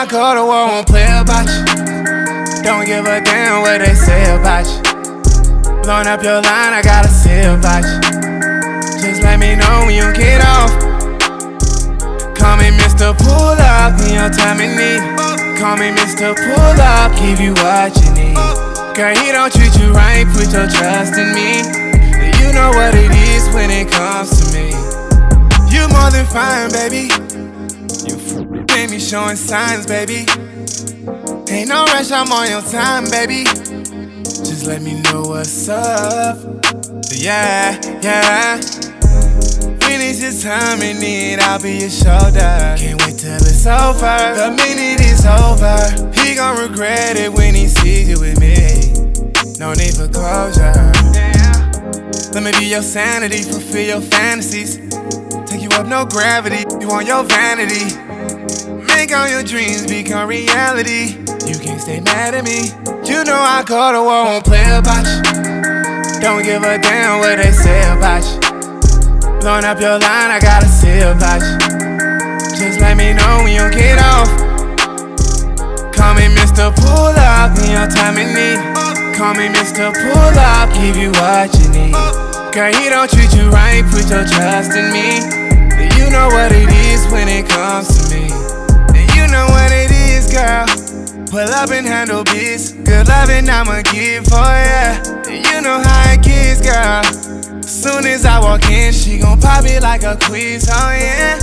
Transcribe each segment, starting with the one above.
I go to war, won't play about you. Don't give a damn what they say about you. Blowing up your line, I gotta say about you. Just let me know when you get off. Call me Mr. Pull Up in your time in need. Call me Mr. Pull Up, give you what you need. Girl, he don't treat you right, put your trust in me. You know what it is when it comes to me. You more than fine, baby. You made me showing signs, baby. Ain't no rush, I'm on your time, baby. Just let me know what's up. Yeah, yeah. When it's your time in need, I'll be your shoulder. Can't wait till it's over. The minute it's over, he gon' regret it when he sees you with me. No need for closure. Let me be your sanity, fulfill your fantasies. Take you up, no gravity, you want your vanity. Make all your dreams become reality. You can't stay mad at me. You know I go to war, won't play about you. Don't give a damn what they say about you. Blowing up your line, I gotta say about you. Just let me know when you get off. Call me Mr. Pull Up in your time in need. Call me Mr. Pull Up, give you what you need. Girl, he don't treat you right, put your trust in me. You know what it is when it comes to me. You know what it is, girl. Pull up and handle biz. Good loving I'ma give for ya. You know how it gets, girl. Soon as I walk in, she gon' pop it like a quiz, oh yeah.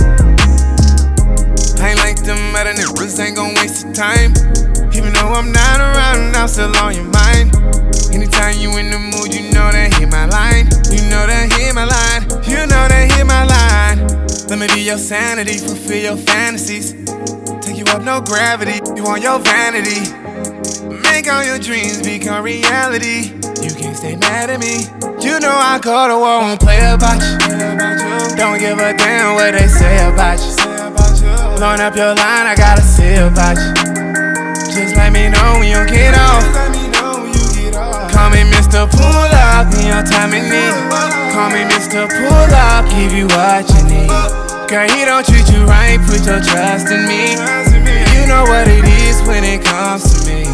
I ain't like them other niggas, ain't gon' waste your time. Even though I'm not around, I'm still on your mind. Anytime you in the mood, you know that hit my line. You know that hit my line. You know that hit my line. Let me be your sanity, fulfill your fantasies. Take you up, no gravity, you want your vanity. Make all your dreams become reality. You can't stay mad at me. You know I go to war, won't play about you. Don't give a damn what they say about you. Blowing up your line, I gotta say about you. Just let me know when you get off. Call me Mr. Pull Up in your time in need. Call me Mr. Pull Up, give you what you need. Girl, he don't treat you right, put your trust in me. You know what it is when it comes to me.